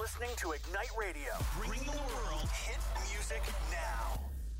listening to Ignite Radio, bringing the world hit music now.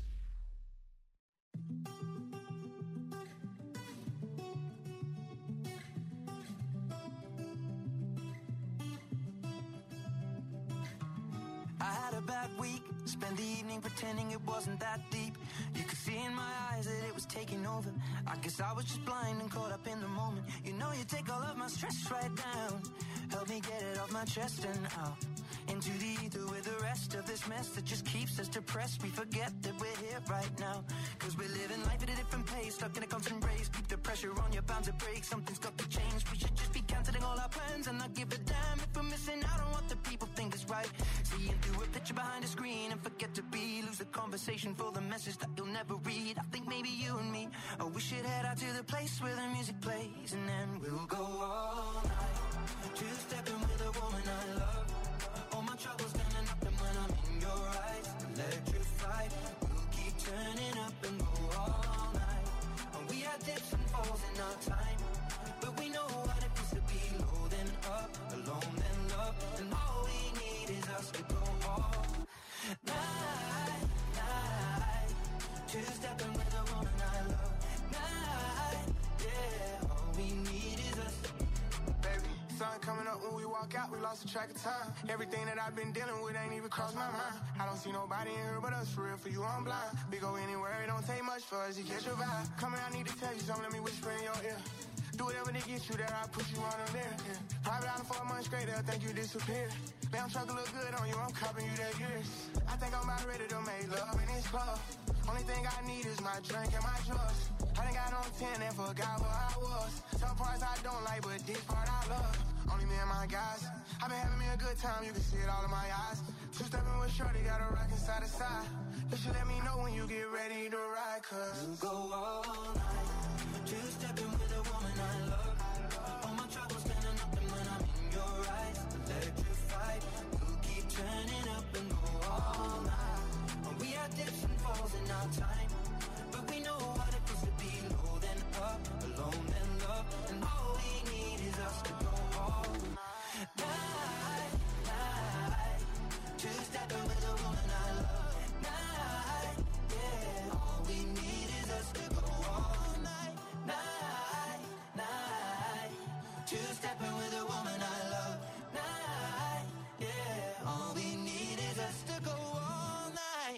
I had a bad week, spent the evening pretending it wasn't that deep. You could see in my eyes that it was taking over. I guess I was just blind and caught up in the moment. You know you take all of my stress right down. Help me get it off my chest and out into the ether with the rest of this mess that just keeps us depressed. We forget that we're here right now, cause we're living life at a different pace, stuck in a constant race. Keep the pressure on, you're bound to break. Something's got to change. We should just be cancelling all our plans and not give a damn if we're missing out on what the people think is right. Seeing through a picture behind a screen and forget to be, lose the conversation for the message that you'll never read. I think maybe you and me, oh, we should head out to the place where the music plays, and then we'll go all night, two-stepping with a woman I love. All my troubles gonna nothing when I'm in your eyes. Electrified, we'll keep turning up and go all night. And we had dips and falls in our time, but we know what it feels to be low then up, alone then love. And all we need is us to go all night, night. Two-stepping with a woman I love. Night, yeah, all we need is us. Baby, sun coming up when we walk out, we lost the track of time. Everything that I've been dealing with ain't even crossed my mind. I don't see nobody in here but us, for real, for you I'm blind. We go anywhere, it don't take much for us to catch your vibe. Come here, I need to tell you something, let me whisper in your ear. Do whatever to get you there, I'll put you on a there. Yeah. Private island for a month straight, they'll think you disappeared. Damn truck look good on you, I'm copping you that years. I think I'm about ready to make love in this club. Only thing I need is my drink and my drugs. I done got on 10 and forgot where I was. Some parts I don't like, but this part I love. Only me and my guys. I've been having me a good time, you can see it all in my eyes. Two-stepping with shorty, got a rockin' side to side. You should let me know when you get ready to ride, cause we'll go all night, two-stepping with a woman I love. All my troubles turning up and when I'm in your eyes. Electrified, we'll keep turning up and go all night. We had dips and falls in our time, but we know what it feels to be low then up, alone then love. And all we need is us to go all night, night. Two-stepping with a woman I love. Night, yeah, all we need is us to go all night, night, night. Two-stepping with a woman I love. Night, yeah, all we need is us to go all night.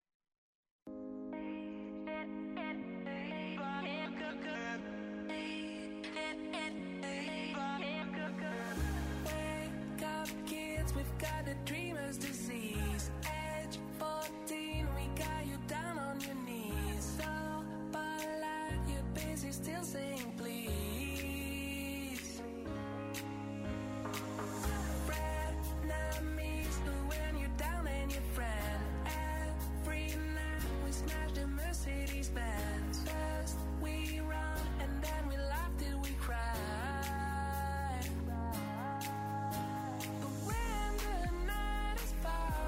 Wake up, kids, we've got a dreamer's disease. Age 14, we got you down on your knees. So, but like you're busy still saying please. Frenemies, when you're down and your friend. Every night we smash the Mercedes Benz. First we run and then we laugh till we cry. But when the night is far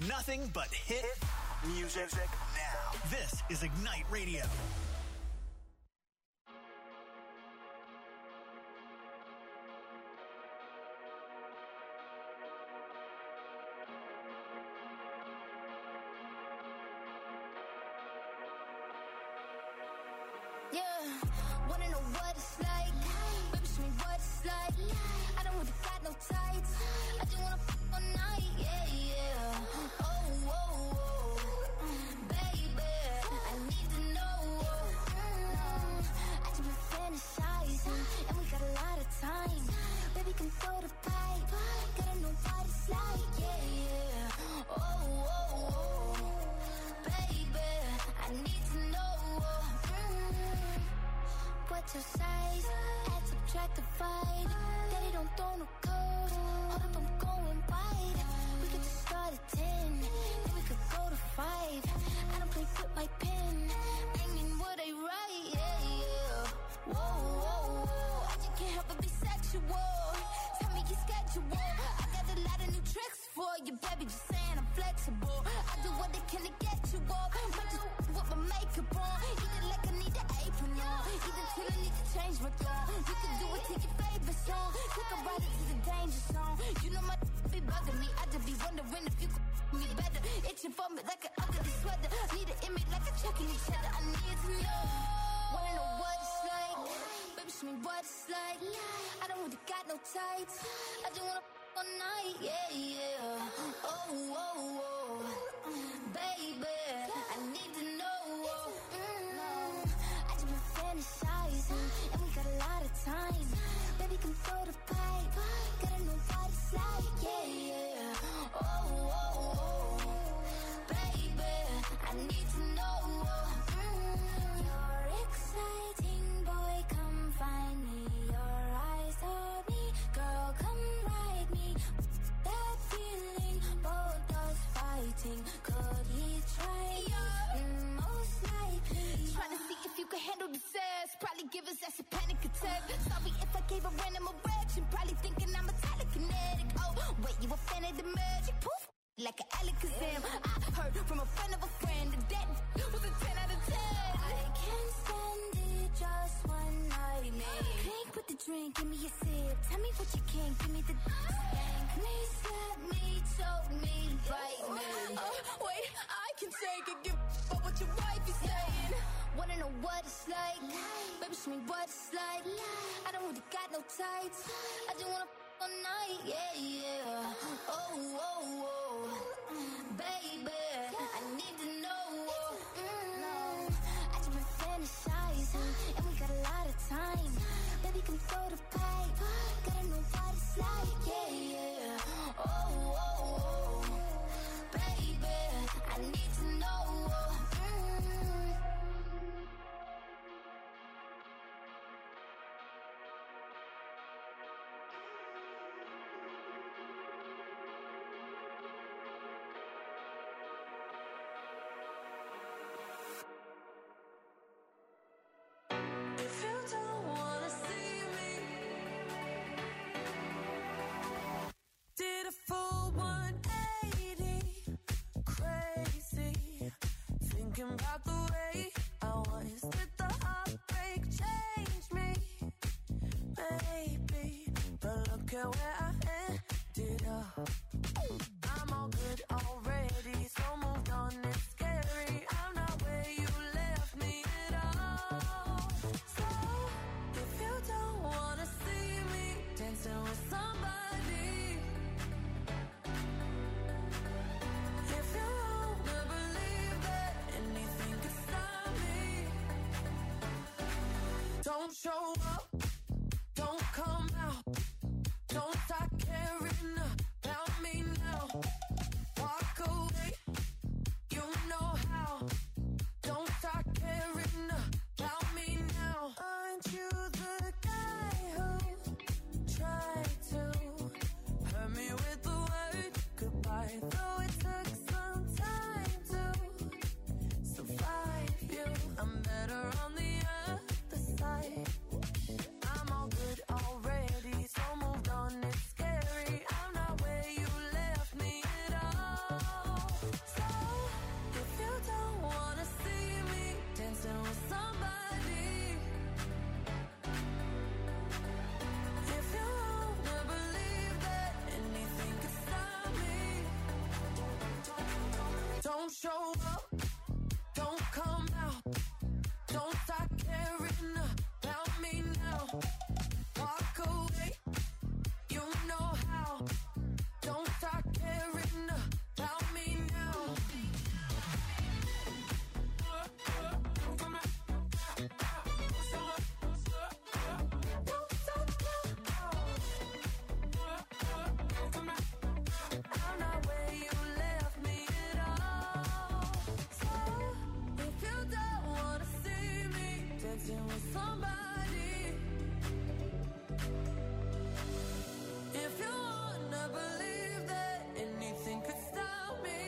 Nothing but hit music now. This is Ignite Radio. Wanna know what it's like? Baby, show me what it's like. I don't really got no tights. I just wanna f*** all night, yeah. Oh, baby, I need to know. I just been fantasizing, and we got a lot of time. Baby, can throw the pipe. Gotta know what it's like, yeah. Oh, baby, I need to know. What's your size? Add, subtract, divide. Daddy don't throw no code. Hold up, I'm going wide. We could just start at 10, then we could go to 5. I don't play with my pen. Bring in what I write, yeah. Whoa. I just can't help but be sexual. Tell me your schedule. I got a lot of new tricks for you, baby. Just saying I'm flexible. I do what I can to get you off. Might just with my makeup on. Eat it like I need an apron on. Either till I need to change my tone. You can do it to your favorite song. Take a ride into the danger zone. You know my be bugging me. I just be wondering if you could me better. Itching for me like an ugly sweater. Need an image like a checking each other. I need to know. Wanna know what it's like? Baby, show me what it's like. I don't really got no tights. I just wanna all night, yeah. Oh, baby, I need to know. I just been fantasizing, and we got a lot of time. Baby, can throw the pipe. Gotta know what it's like, yeah. Oh, baby, I need to know. You're exciting, boy, come find me. Your eyes on me, girl, come ride me. That feeling, both us fighting. Could he try? Most likely. Trying to see if you can handle the sass. Probably give us that's a panic attack. Sorry if I gave a random erection. Probably thinking I'm a telekinetic. Oh, wait, you a fan of the magic? Poof, like an Alakazam. I heard from a friend of a friend that was a 10 out of 10. I can't stand it, just one night, maybe. Clink with the drink, give me a sip. Tell me what you can, give me the spank me, slap me, choke me, bite me. Wait, I can take it, give up what your wife is saying. Wanna know what it's like? Baby, show me what it's like. I don't really got no tights. I just wanna all night, yeah. Oh, baby, I need to know. I just been fantasizing, and we got a lot of time. Baby, can throw the pipe. Gotta know what it's like, yeah. Oh, baby, I need to know. If you don't wanna see me, did a full 180, crazy, thinking about the way I was. Did the heartbreak change me? Maybe, but look at where I ended up. I'm all good already, so moved on, it's scary. I'm not where you left me at all. So, if you don't wanna see me dancing with somebody, if you wanna believe that anything can stop me, don't show up, don't come out, don't start caring about Don't come out. Don't start caring about me now. Walk away. You know how. Don't start caring about me now. I'm not where you left me at all. So if you don't wanna see me dancing with somebody, if you wanna believe that anything could stop me,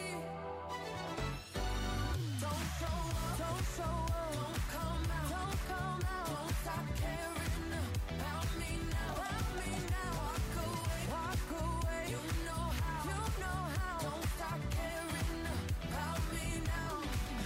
don't show up, don't show up, don't come out, don't come out, don't stop caring about me now, walk away, walk away. You know how, don't stop caring about me now.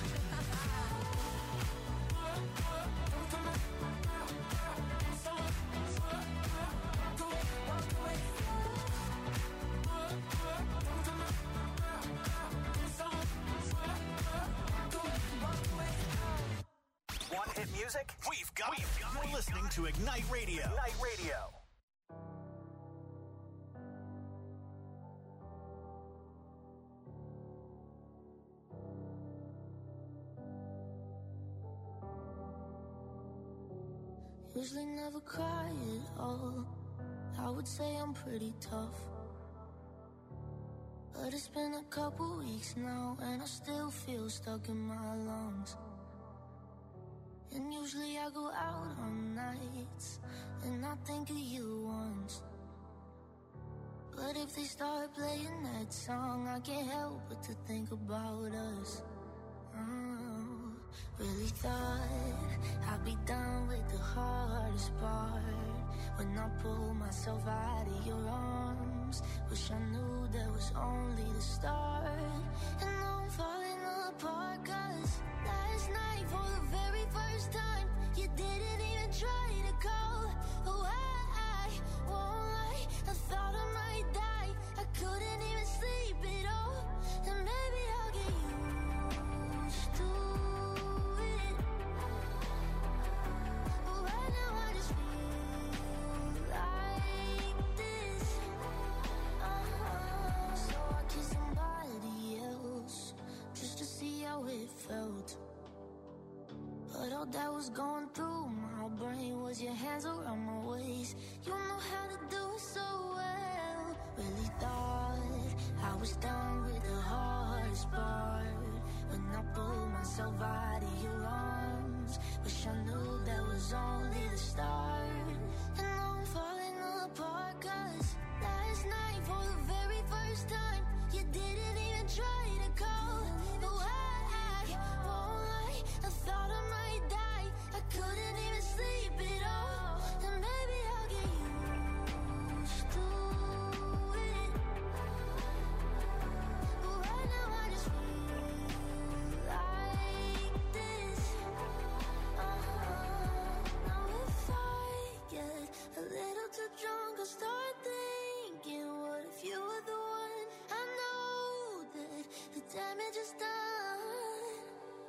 Want hit music? We've got it. You're listening to Ignite Radio. Ignite Radio. Usually never cry at all. I would say I'm pretty tough, but it's been a couple weeks now and I still feel stuck in my lungs. And usually I go out on nights and I think of you once, but if they start playing that song, I can't help but to think about us. Really thought I'd be done with the hardest part when I pulled myself out of your arms. Wish I knew that was only the start. And now I'm falling apart, 'cause last night for the very first time you didn't even try to call. Oh, I won't lie, I thought I might die. I couldn't even sleep at all. And maybe I'll get used to it, but right now I just feel like this. So I kissed somebody else just to see how it felt. But all that was going through my brain was your hands around my waist. You know how to do it so well. Really thought I was done with the hardest part when I pulled myself out of your arms. Wish I knew that was only the start. And now I'm falling apart, 'cause last night for the very first time you didn't even try to call. No, I won't lie, I thought I might die. I couldn't even sleep at all. And maybe I'll get used to it, but right now I just feel like this. Now if I get a little too drunk, I'll start thinking, what if you were the one? I know that the damage is done,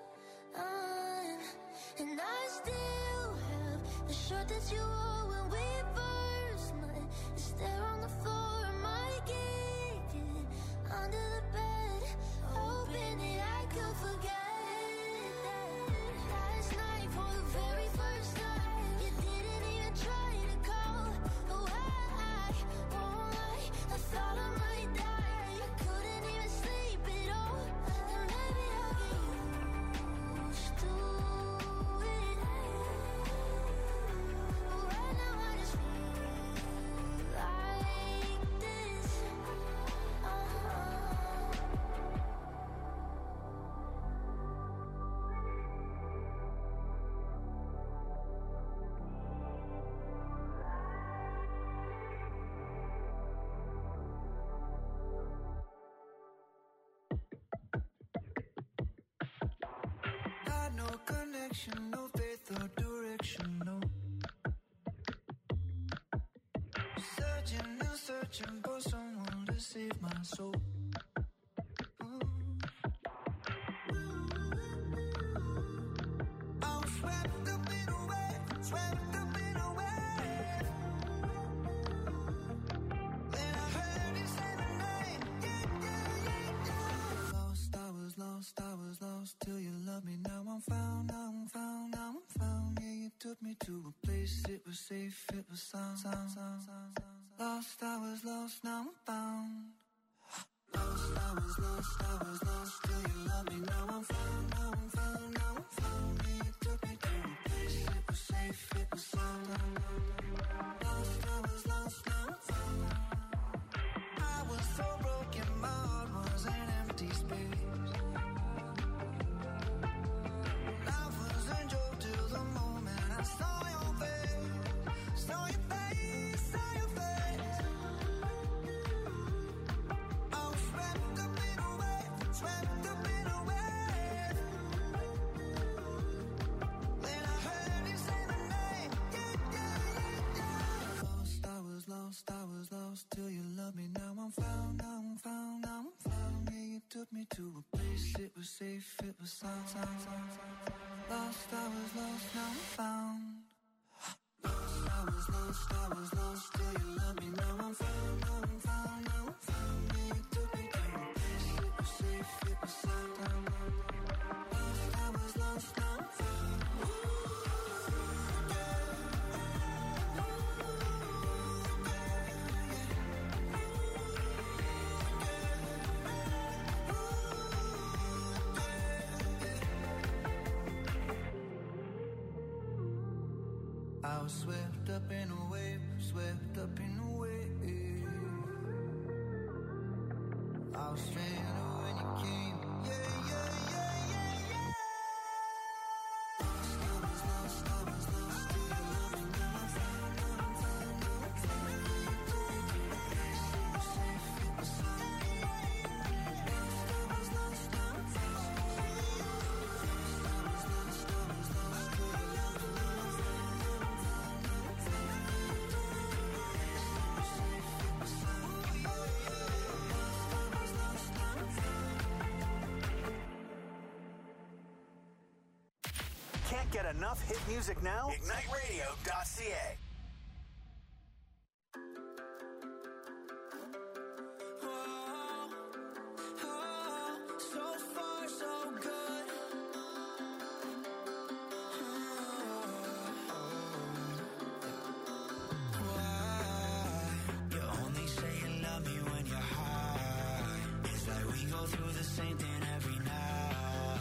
and I still have the shirt that you wore when we first met. It's there on the floor, I might kick it under the bed, hoping that I could forget that last night for the very first time you didn't even try to call. Oh, I won't lie, I thought I might die. I couldn't even sleep at all. And maybe I'll get used to it, but right now I just feel like this. Not no connection, no faith or direction, no. Searching and searching for someone to save my soul. place, it was safe, it was sound. Lost, I was lost, now I'm found. Lost, I was lost, I was lost. Do you love me? Now I'm found, now I'm found, now I'm found. Yeah, you took me to a place, it was safe, it was sound. Lost, I was lost, now I'm found. I was so broken, my heart was an empty space. Life was a joke till the moment I saw your face, saw your face, saw your face. I was swept up in a wave, swept up in a wave. Then I heard you say my name, yeah, yeah, yeah, yeah. Lost, I was lost, I was lost till you loved me. Now I'm found, now I'm found, now I'm found. Yeah, you took me to a place, it was safe, it was sound. Lost, I was lost, now I'm found. Lost, I was lost, I was lost till you loved me. Now I'm found, now I'm found, now I'm found. Yeah, you took me to a place, it was safe, it was sound. Lost, I was lost, now I'm found. I was swept up in a wave, swept up in a wave. I was stranded when you came, yeah, yeah, yeah, yeah, yeah. Lost, I was lost, I was lost till you loved me. Now I'm found, now I'm found, now I'm found. You took me to a place, it was safe, it was sound. Lost, I was lost, now I'm found. Lost, I was lost, I was lost till you loved me. Now I'm found. Can't get enough hit music now? IgniteRadio.ca. So far, so good. Why? You only say you love me when you're high. It's like we go through the same thing every night.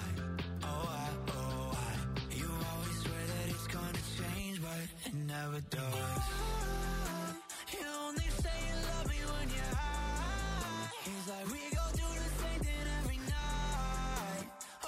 You always swear that it's gonna change, but it never does. You only say you love me when you're high. It's like we go through the same thing every night.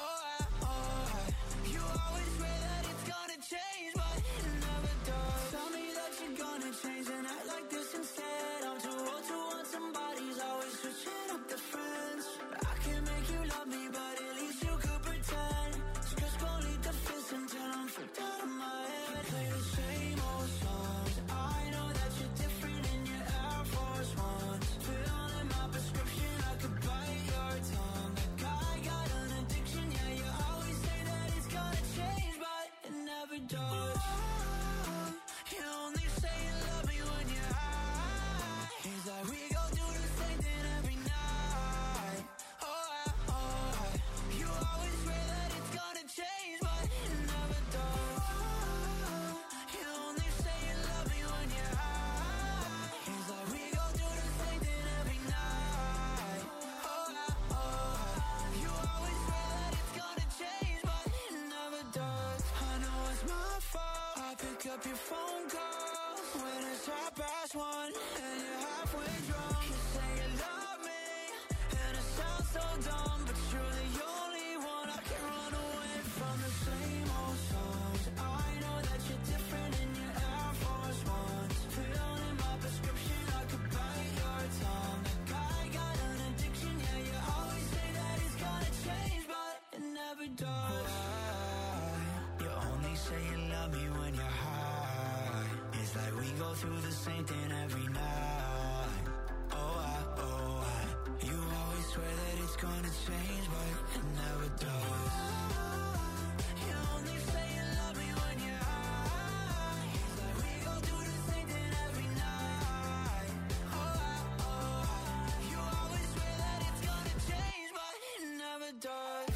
You always swear that it's gonna change, but it never does. Tell me that you're gonna change and act like this instead. I'm too old to want somebody's always switching up the friends. I can make you love me, but at least you could pretend. Just gonna lead the fist until I'm freaked out of my head. Play the same old songs. I know that you're different in your Air Force Ones. Filling my prescription, I could bite your tongue. Like I got an addiction, yeah, you always say that it's gonna change, but it never does. You only say you love me when you're high. It's like we go through the same thing every night. You always swear that it's gonna change, but it never does. You only say you love me when you're high. It's like we go through the same thing every night. You always swear that it's gonna change, but it never does. I know it's my fault. I pick up your phone call when it's 1:30 and you're halfway drunk. You say you love me, and it sounds so dumb, but you're the only one I can run away from. The same old songs. I know that you're different in your Air Force Ones. Filling my prescription, I could bite your tongue. Like I got an addiction, yeah, you always say that it's gonna change, but it never does. You only say you love me when you're high. It's like we go through the same thing every night. You always swear that it's gonna change, but it never does. You only say you love me when you're high. It's like we go through the same thing every night. You always swear that it's gonna change, but it never does.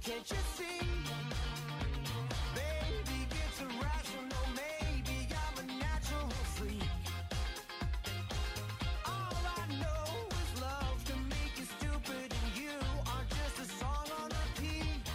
Can't you see? Baby gets irrational, maybe I'm a natural freak. All I know is love can make you stupid, and you are just a song on repeat.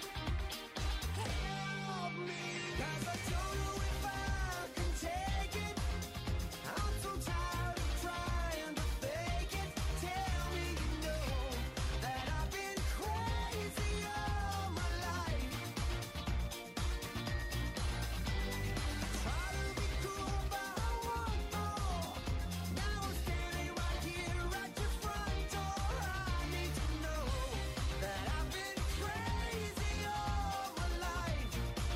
Help me, 'cause I don't know if I can take it. I'm so tired of trying to fake it. Tell me you know that I've been crazy all my life. Try to be cool, but I want more. Now I'm standing right here at your front door. I need to know that I've been crazy all my life.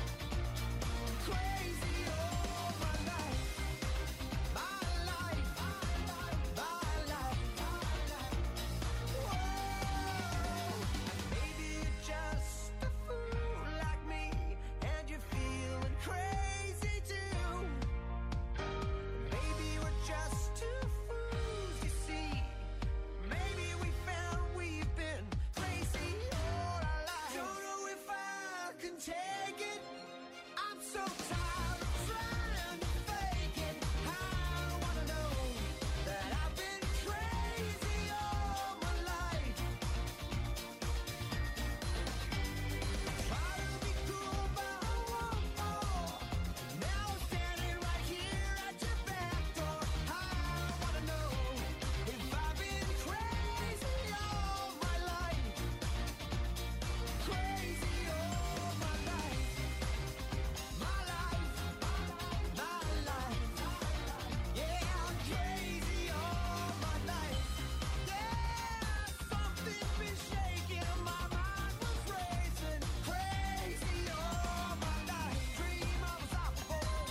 Crazy all my life. My life, my life. Whoa. Maybe you're just a fool like me, and you're feeling crazy too. Maybe we're just two fools, you see. Maybe we found we've been crazy all our lives. Don't know if I can take it. I'm so tired of trying to fake it. I wanna know that I've been crazy all my life. Try to be cool, but I want more. Now I'm standing right here at your back door. I wanna know if I've been crazy all my life. Crazy all my life. My life, my life. Yeah, I'm crazy all my life. Yeah, something's been shaking, my mind was racing. Crazy all my life. Dream I was out before.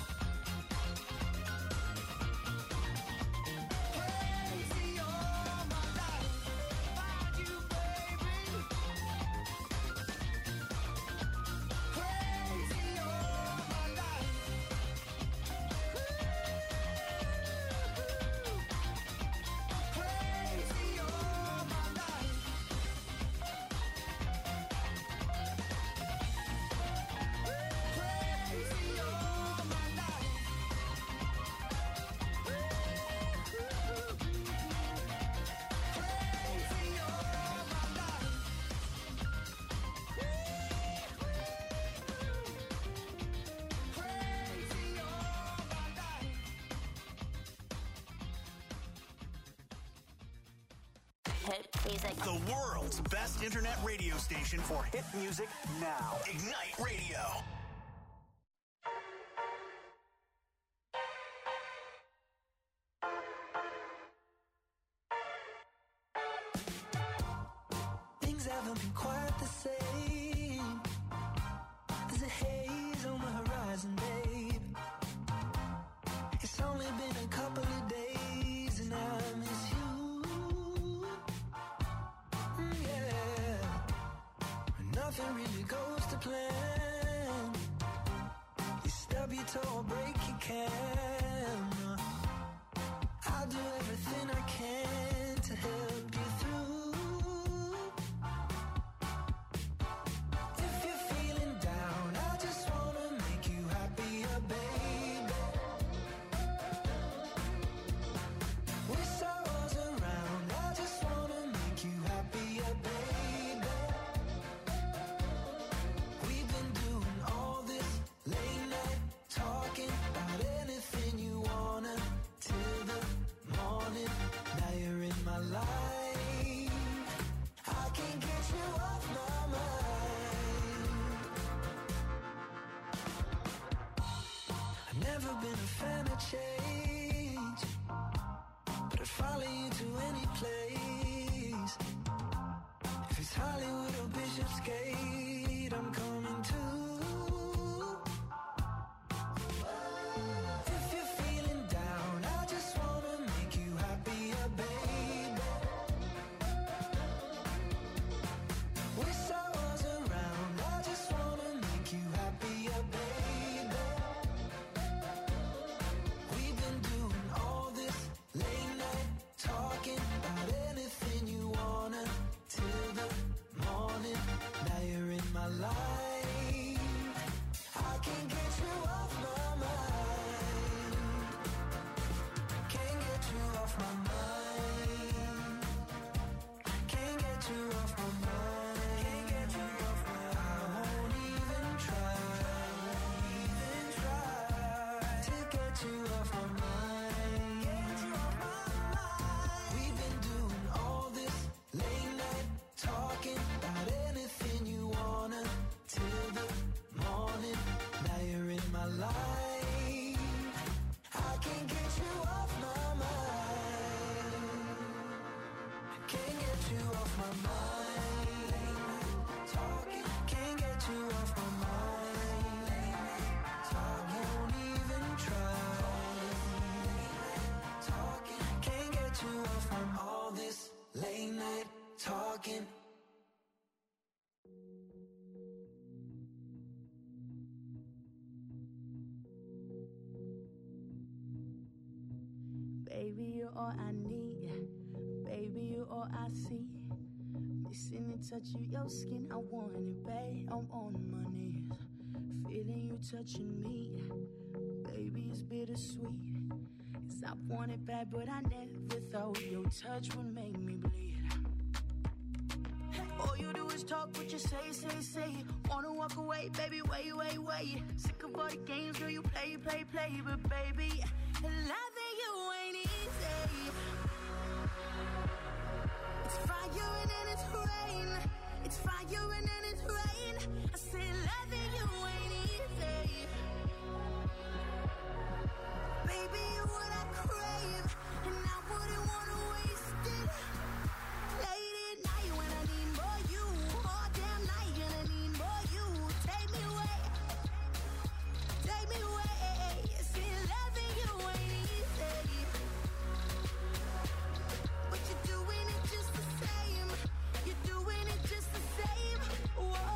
Crazy all my life. Find you, baby. Crazy all my life. Crazy all my life. Crazy all my life. Crazy all my life. Crazy all my life. Hit music. The world's best internet radio station for hit music now. Ignite Radio. Things haven't been quite the same. There's a haze on the horizon, babe. It's only been a couple of days and I miss you. Yeah. Nothing really goes to plan. You stub your toe or break your camera. I'll do everything I can to help you through. If you're feeling down, I just wanna make you happier, baby. Wish I was around, I just wanna make you happier, baby. We've been doing all this late night talking about anything you wanna till the morning. Now you're in my life. I can't get you off my mind. I've never been a fan of change, but I'd follow you to any place. If it's Hollywood or Bishopsgate, I'm coming too. If you're feeling down, I just wanna make you happier, baby. Wish I was around, I just wanna make you happier, baby. We've been doing all this late night talking about anything you wanna till the morning. Now you're in my get you off my mind. We've been doing all this late night talking about anything you wanna till the morning. Now you're in my life. I can't get you off my mind. Can't get you off my mind. Talking, can't get you off my mind. Won't even try. Talking, can't get you off from all this late night talking. Baby, you're all I need. Baby, you're all I see. Missing the touch of your skin, I want it, babe. I'm on my knees, feeling you touching me. Baby, it's bittersweet. 'Cause I want it bad, but I never thought your touch would make me bleed. All you do is talk what you say. Wanna walk away, baby, wait. Sick of all the games, girl, you play. But baby, loving you ain't easy. It's fire and then it's rain. It's fire and then it's rain. I say loving you ain't easy. Baby, you're what I crave, and I wouldn't wanna waste it. Late at night when I need more you, all damn night and I need more you. Take me away. See, loving you ain't easy, but you're doing it just the same. You're doing it just the same. Whoa.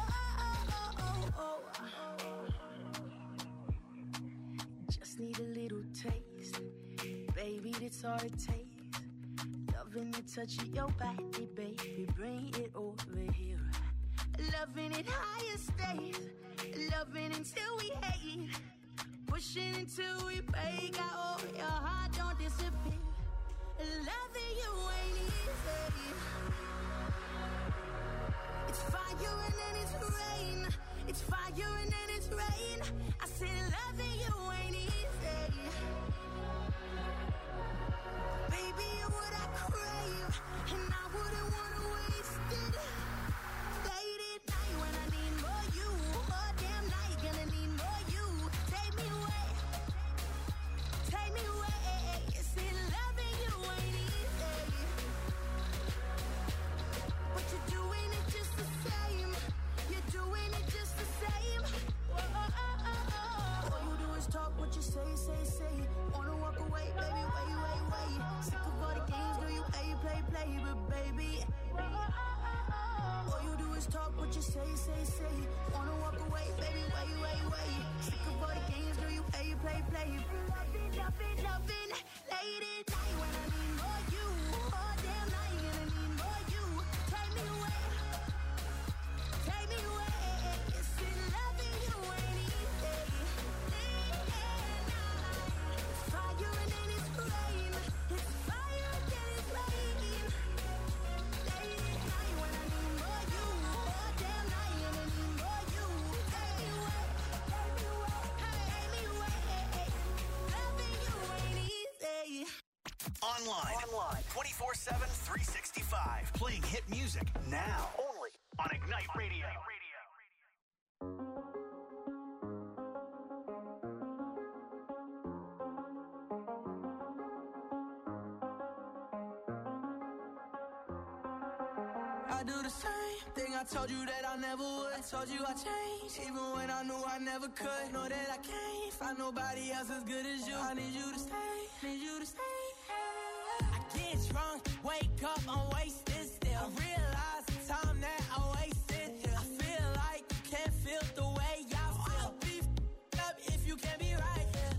Just need a little taste, baby, that's all it takes. Loving the touch of your body, baby, bring it over here. Loving it higher stays, loving until we hate, pushing until we break out. Your heart don't disappear. Loving you ain't easy. It's fire and then it's rain. It's fire and then it's rain. I said loving you ain't easy. Baby, you're what I crave, and I wouldn't wanna waste it. Late at night when I need more you, all damn night gonna need more you. Take me away. See, loving you ain't easy, but you're doing it just the same. You're doing it just the same. Whoa. All you do is talk what you say. Wanna walk away, baby, wait. Sick of all the games, girl, you play. But baby, all you do is talk what you say. Wanna walk away, baby, wait. Sick of all the games, girl, you play. Loving, late at night when I need more you, all damn night and I need more you. Take me away. See, loving you ain't easy. It's fire and then it's rain. It's fire and then it's rain. Late at night when I need more you, all damn night and I need more you. Take me away. Loving you ain't easy. Online 24/7, 365. Playing hit music now. Only on Ignite Radio. I do the same thing I told you that I never would. I told you I changed, even when I knew I never could. Know that I can't find nobody else as good as you. I need you to stay. I get drunk, wake up, I'm wasted still. I realize the time that I wasted here. I feel like you can't feel the way I feel. I'll be up if you can't be right here.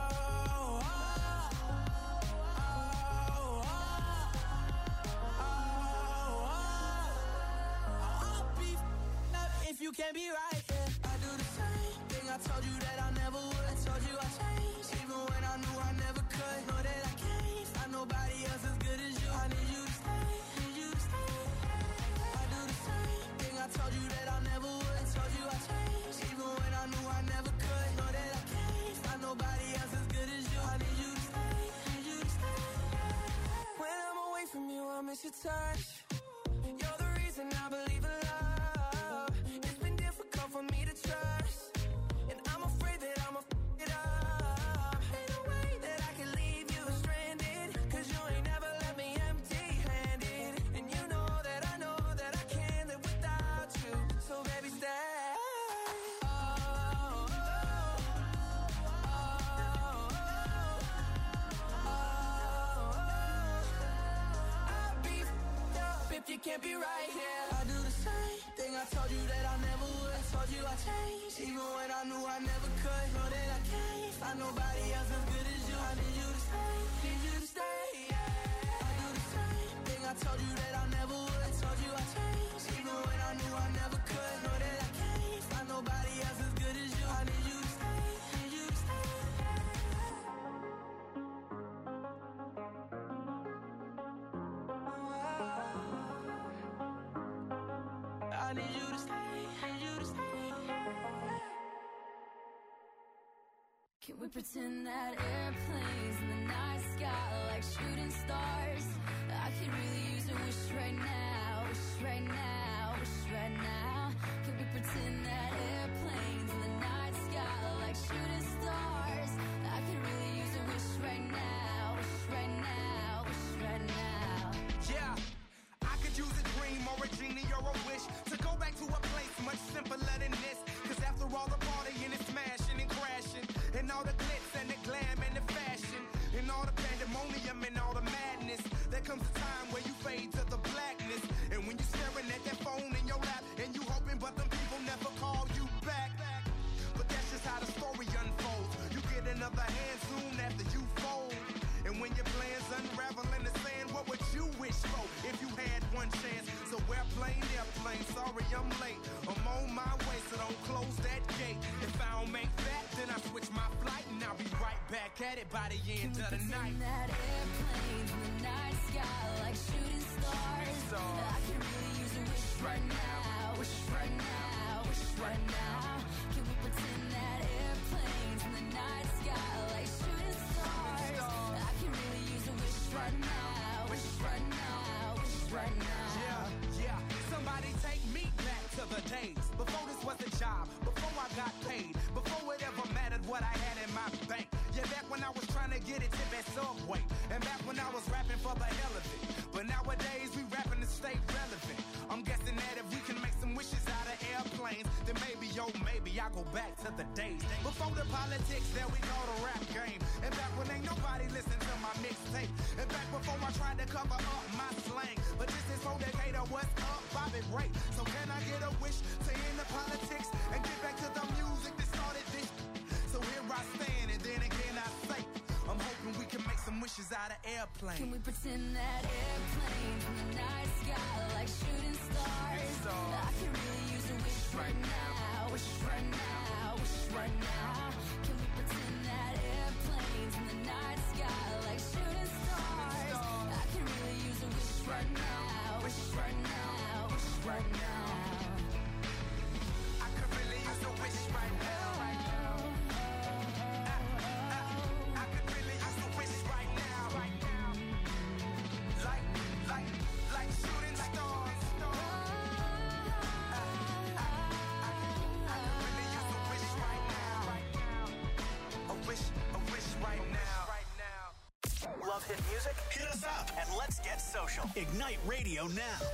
I'll be up if you can't be right here. I do the same thing I told you that I never would. I told you I changed, even when I knew I never could. Know that I can't find nobody else as good as you. I need you to stay. I do the same thing I told you that I never would. I told you I changed, even when I knew I never could. Know that I can't find nobody else as good as you. touch. You're the reason I believe in love. It's been difficult for me to trust, and I'm afraid that I'ma f it up. Ain't no way that I can leave you stranded, cause you ain't never left me empty-handed. And you know that I can't live without you. So baby, stay. If you can't be right here, I do the same thing I told you that I never would. I told you I changed, even when I knew I never could. Know that I can't find nobody else as good as you. I need you to stay, need you to stay, yeah. I do the same thing I told you that I never would. I told you I changed, even when I knew I never could. Know that I can't find nobody else as good as you. I need you to stay, need you to stay. I need you to stay, need you to stay. Can we pretend that airplanes in the night sky like shooting stars? I could really use a wish right now, wish right now, wish right now. Can we pretend that airplanes in the night sky like shooting stars? I could really use a wish right now, wish right now, wish right now. Yeah, I could use a dream or a genie or a wish to go back to a place much simpler than this. Cause after all the partying and smashing and crashing, and all the glitz and the glam and the fashion, and all the pandemonium and all the madness, there comes a time where you fade to the blackness. And when you're staring at that phone in your lap, and you hoping but them people never call you back. But that's just how the story unfolds. You get another hand soon after you fold. And when your plans unravel in the sand, what would you wish for if you had one chance? So airplane, sorry I'm late. I'm on my way, so don't close that gate. If I don't make that, then I switch my flight, and I'll be right back at it by the end of the night. That airplanes in the night sky like shooting stars. I can really use a wish right now, wish right now, wish right now. Can we pretend that airplanes in the night sky like shooting stars? I can really use a wish right now, wish right now, wish right now. Yeah, somebody take me back to the days before this was a job, before I got paid, before it ever mattered what I had in my bank. Yeah, back when I was trying to get a tip at Subway, and back when I was rapping for the hell of it. But nowadays we rapping to stay relevant. I'm guessing that if we can make some wishes out of airplanes, then maybe, yo, maybe I go back to the days before the politics that we call the rap game, and back when ain't nobody listen to my mixtape, and back before I tried to cover up my slang. But this is for Decatur, what's up, Bobby Ray? So can I get a wish to end the politics and get back to the music that started this? So here I stand, and then again I say, I'm hoping we can make some wishes out of airplanes. Can we pretend that airplanes in the night sky like shooting stars? I can really use a wish right now, wish right now, wish right now. Can we pretend that airplanes in the night sky like shooting stars? I can really use a wish right now, wish right now, wish right now. I could really use a wish right now. Like shooting stars. I could really use a wish right now. A wish right now. Love hit music? Hit us up and let's get social. Ignite Radio now.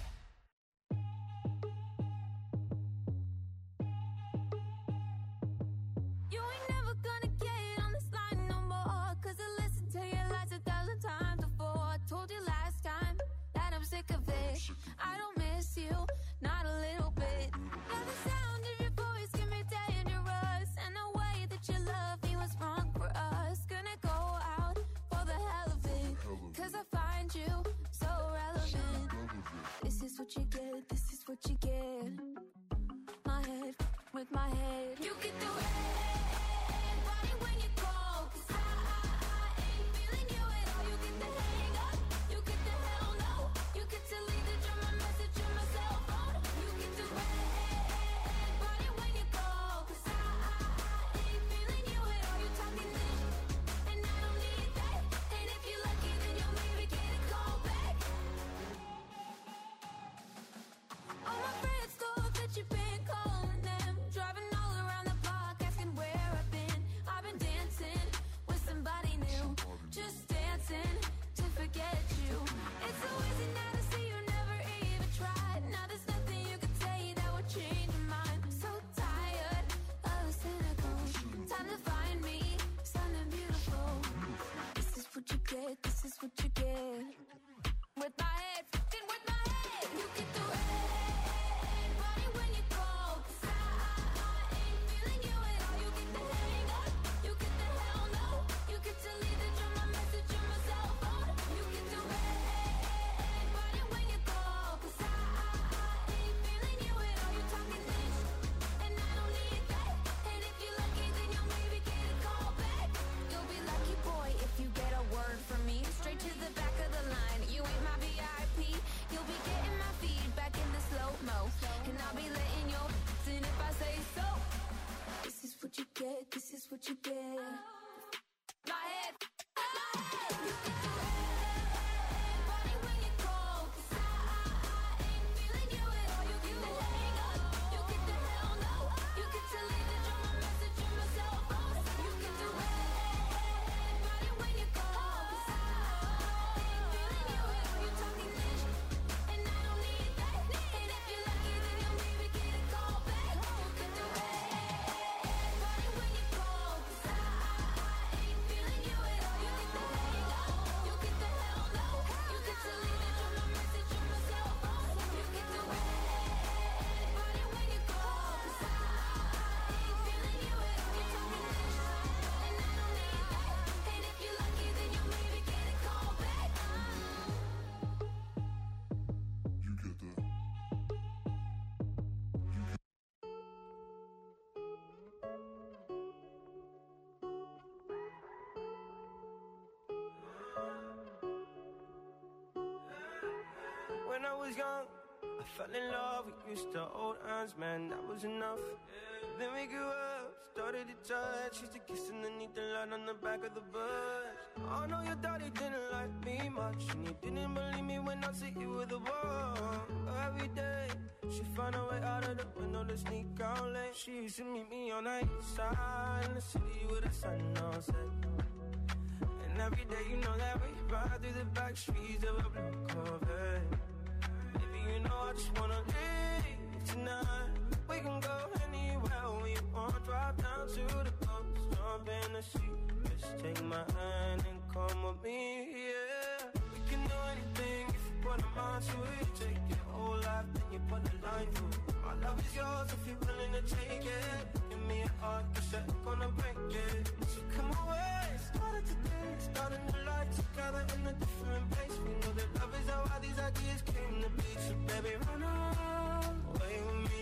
You ain't never gonna get on this line no more, 'cause I listened to your lies 1,000 times before. I told you last time that I'm sick of it. I don't miss you, not a little bit. Now the sound of your voice can be dangerous, and the way that you love me was wrong for us. Gonna go out for the hell of it, 'cause I find you so relevant. This is what you get, this is what you get. My head with my head. You get the red body when you call, 'cause I ain't feeling you at all. You get the hang up, you get the hell no. You get to leave the drum, my message on my cell phone. You get the red body when you call, 'cause I ain't feeling you at all. You talking this, and I don't need that. And if you're lucky, then you'll maybe get a call back. was young, I fell in love. We used to hold hands, man, that was enough. Then we grew up, started to touch. Used to kiss underneath the light on the back of the bus. I know your daddy didn't like me much, and he didn't believe me when I said you were the one. Every day, she found a way out of the window to sneak out late. She used to meet me on the east side in the city with the sun on set. And every day, you know that we ride through the back streets of a blue Corvette. Baby, you know I just wanna leave tonight. We can go anywhere we want. Drive down to the coast, jump in the sea. Just take my hand and come with me, yeah. We can do anything if you put a mind to it. Take your whole life, then you put a line through it. My love is yours if you're willing to take it. Give me a heart, 'cause I'm gonna break it. So come away, started today, starting the life together in a different place. We know that love is how all these ideas came to be. So baby, run away with me.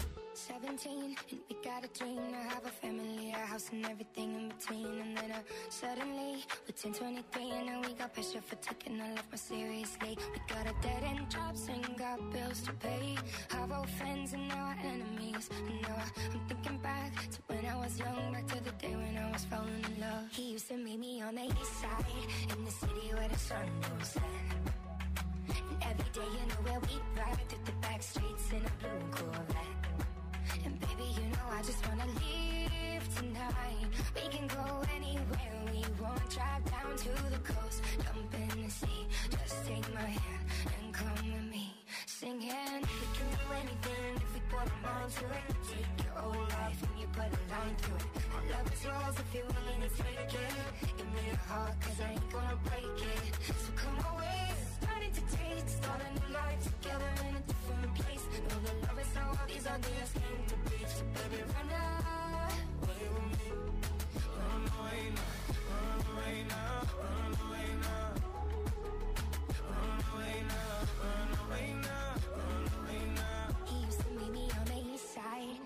17, and we got a dream to have a family, a house and everything in between. And then suddenly, we're 10, 23, and now we got pressure for taking our life more seriously. We got a dead-end jobs and got bills to pay. Our old friends and now our enemies. And now I'm thinking back to when I was young, back to the day when I was falling in love. He used to meet me on the east side, in the city where the sun goes set. And every day, you know where we ride through the back streets in a blue Corvette. And baby, you know I just wanna leave tonight. We can go anywhere we want. Drive down to the coast, jump in the sea. Just take my hand and come with me. Singing, we can do anything if we put our mind to it. Take your whole life and you put a line through it. My love is yours if you're willing to take it. Give me a heart, 'cause I ain't gonna break it. So come away, starting to taste. Start a new life together in a different place. Know that love is how all these ideas came to be. So baby, run away with me. Run away now, run away now, run away now. Run away now, run away now, run away now. He used to meet me on the east side.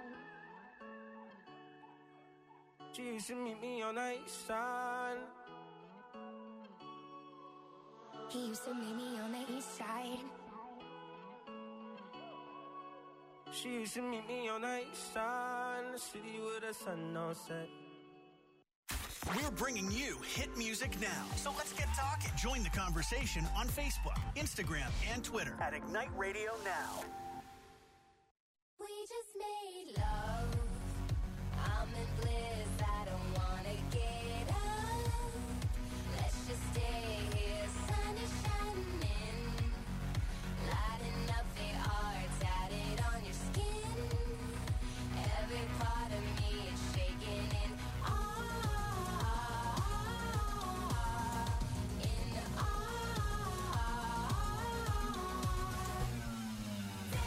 She used to meet me on the east side. He used to meet me on the east side. She used to meet me on the east side in the city with the sun on set. We're bringing you hit music now. So let's get talking. Join the conversation on Facebook, Instagram, and Twitter at Ignite Radio Now. We just made love. I'm in bliss. I don't wanna get up. Let's just stay here. Sun is shining, lighting up the art tatted on your skin. Every part of me is shaking in awe, in awe.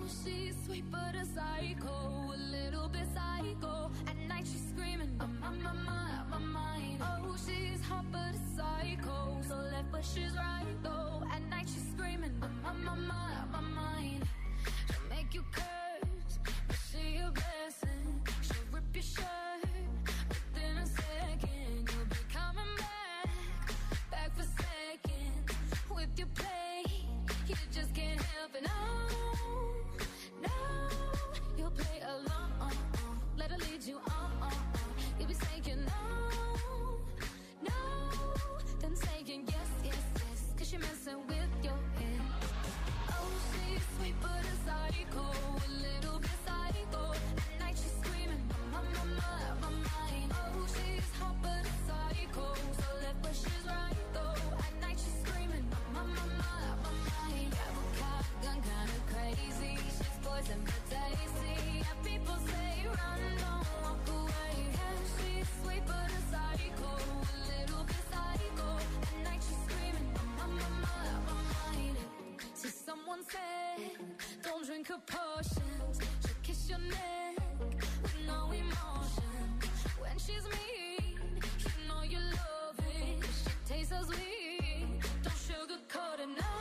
she's sweet but a psycho, a little bit psycho. At night she's screaming, I'm on my mind. Oh, she's hot but a psycho, so left but she's right though. At night she's screaming, I'm on my mind. She'll make you curse, but she a blessing. She'll rip your shirt within a second. You'll be coming back for seconds. With your play, you just can't help it. No, you'll play along. Let her lead you on. You'll be saying no, then saying yes, 'cause you're messing with your head. Oh, she's sweet but a psycho, a little bit psycho. At night she's screaming, my mind. Oh, she's hot but a psycho, so left but she's right though. At night she's screaming, my mind. Grab a cop, gun kinda crazy. She's poison but tasty. Yeah, people say run, don't walk away. Yeah, she's sweet but a psycho, a little bit psycho. At night she's screaming, my mind. See, someone said, don't drink her potions. She'll kiss your neck with no emotion. When she's mean, you know you love it. She tastes so sweet, don't sugarcoat it. No,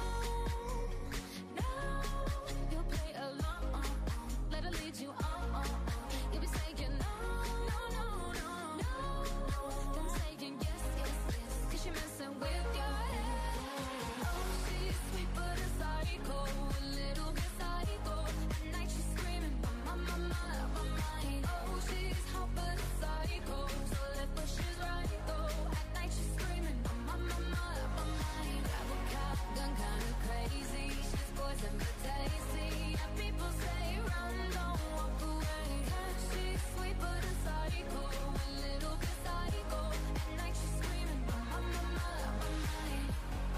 you'll play along. Let her lead you on. You'll be saying no, then saying yes, 'cause you're messing with your head. Oh, she's sweet but a psycho, a little bit psycho. At night she's screaming, my mind. Oh, she's hot but a psycho, so left but she's right though. At night she's screaming, my mind. Grab a cop, gun kinda crazy. She's poison but tasty. Yeah, people say run, don't walk away. Yeah, she's sweet but a psycho, a little bit psycho. At night she's screaming, my mind.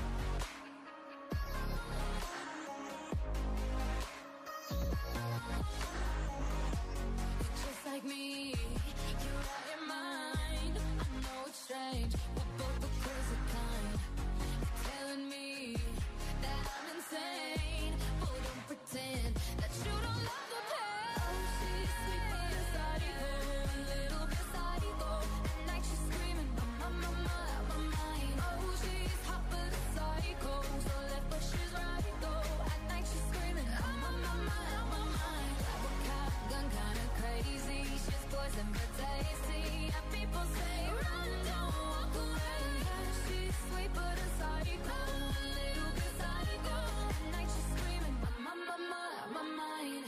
Just like me, you're out your mind. I know it's strange, we're both the crazy kind. You're telling me that I'm insane, but don't pretend that you don't love the pain. Oh, she's sweet but a psycho, a little bit psycho. At night she's screaming, my mind. Oh, she's hot but a psycho, so left but she's right though. At night she's screaming, my mind. Grab a cop, gun kinda crazy. She's poison but tasty. Yeah, people say run, don't walk away. Yeah, she's sweet but a psycho, a little bit psycho. At night she's screaming, my mind.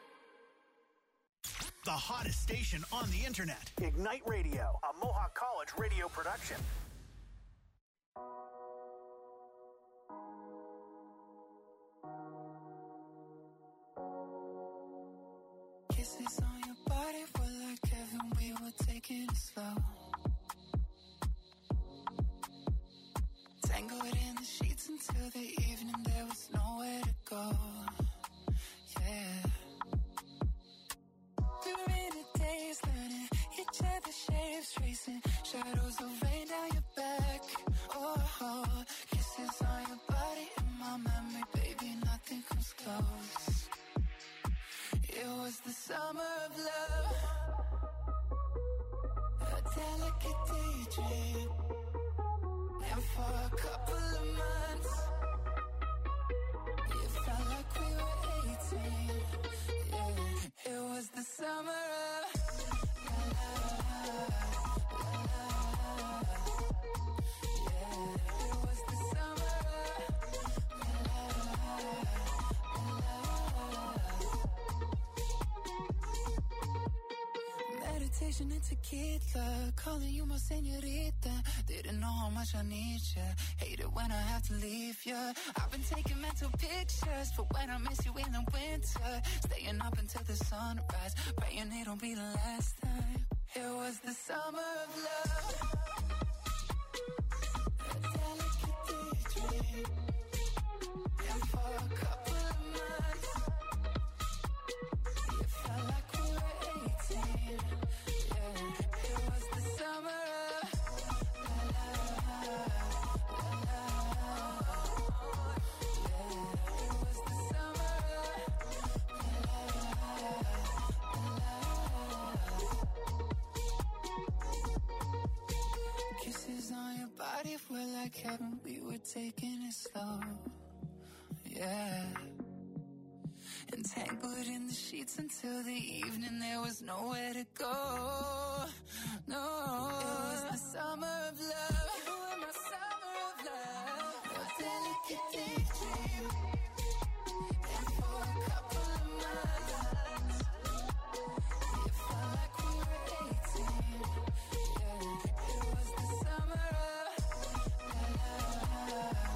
The hottest station on the internet. Ignite Radio, a Mohawk College radio production. Kisses on your body were like heaven, we were taking it slow. Tangled in the sheets until the evening, there was nowhere to go. Yeah. We were in a daze, learning each other's shapes, tracing shadows of rain down your back. Oh, kisses on your body in my memory, baby, nothing comes close. It was the summer of love, a delicate daydream. And for a couple of months, it felt like we were 18. Yeah, it was the summer of love. Yeah, it was the summer of love. Meditation and tequila, calling you my señorita. Didn't know how much I need ya. Hate it when I have to leave ya. I've been taking mental pictures for when I miss you in the winter. Staying up until the sunrise, praying it'll be the last time. It was the summer of love, a delicate daydream. And for a couple of months, it felt like we were 18. Yeah, it was the summer of love. Yeah, it was the summer of your body were like heaven, we were taking it slow. Yeah. Entangled in the sheets until the evening, there was nowhere to go. No, it was the summer of love. You were my summer of love. A delicate daydream. And for a couple of months, it felt like we were 18. Yeah, it was the summer of love.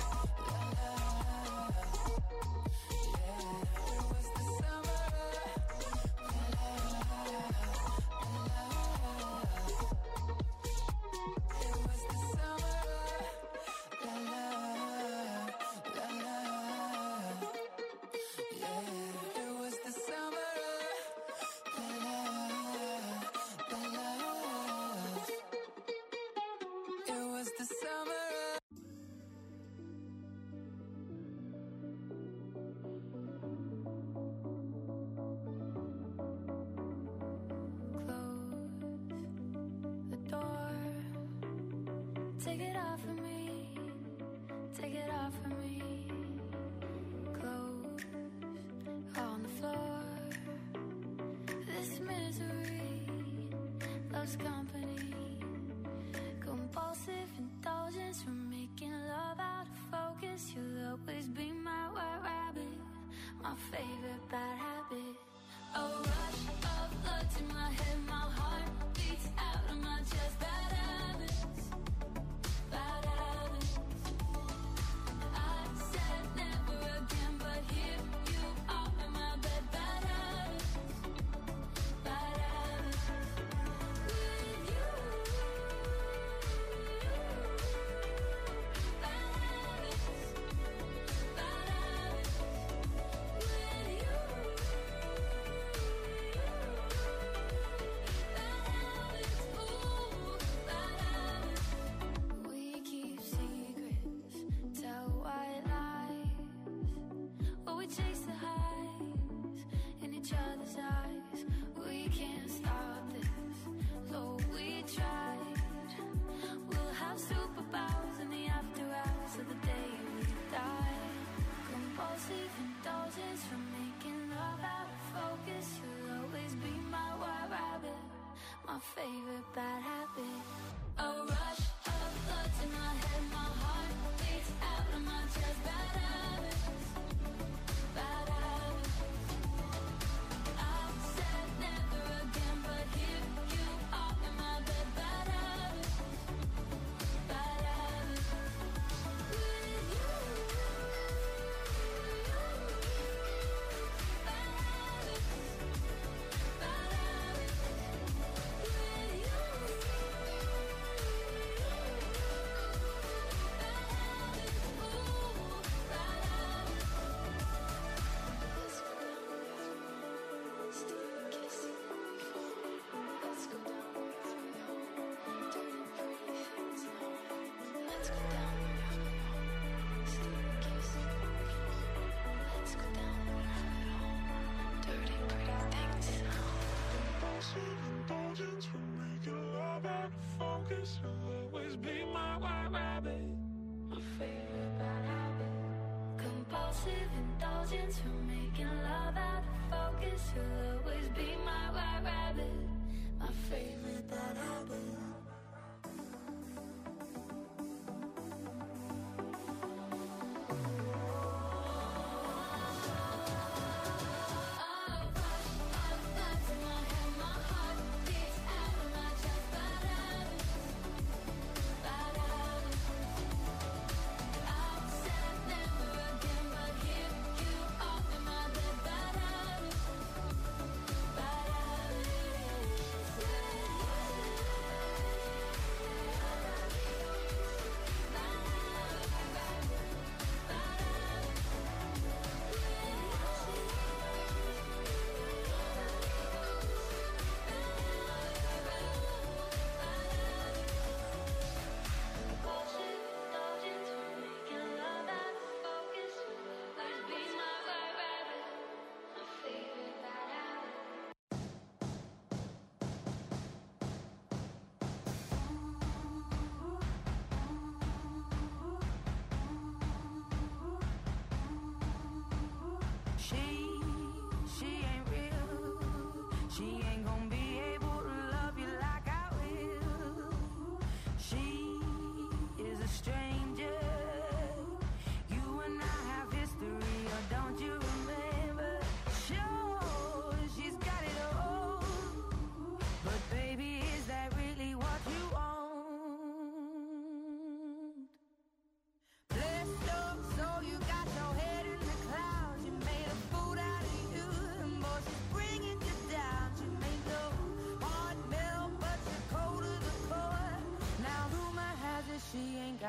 Take it off of me, take it off of me. Clothes on the floor. This misery loves company. Compulsive indulgence from making love out of focus. You'll always be my white rabbit, my favorite bad habit. A rush of blood to my head, my heart beats out of my chest. Bad habits. Bad habits. I said never again, but here you are in my bed. Bad habits. Bad habits. With you. Bad habits. Bad habits. With you. Bad habits. Ooh, bad habits. We keep secrets, tell white lies, but we chase the highs in each other's eyes. We can't stop this, though we tried. We'll have superpowers in the after hours of the day we die. Compulsive indulgence from making love out of focus. You'll always be my white rabbit, my favorite bad habit. A rush of blood to my head, my heart beats out of my chest. Bad habits, bad habits. I said never again, but here you are in my bed. Bad habits, bad habits. With you, bad habits, bad habits. With you. Indulgence from making love out of focus. You'll always be my white rabbit, my favorite bad habit. Compulsive indulgence from making love out of focus. You'll always be my white rabbit, my favorite bad habit.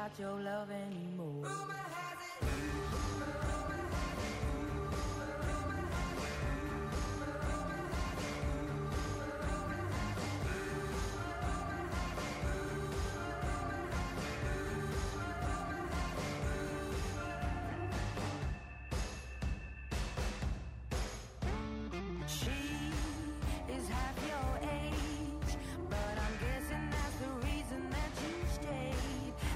without your love anymore. Rumor has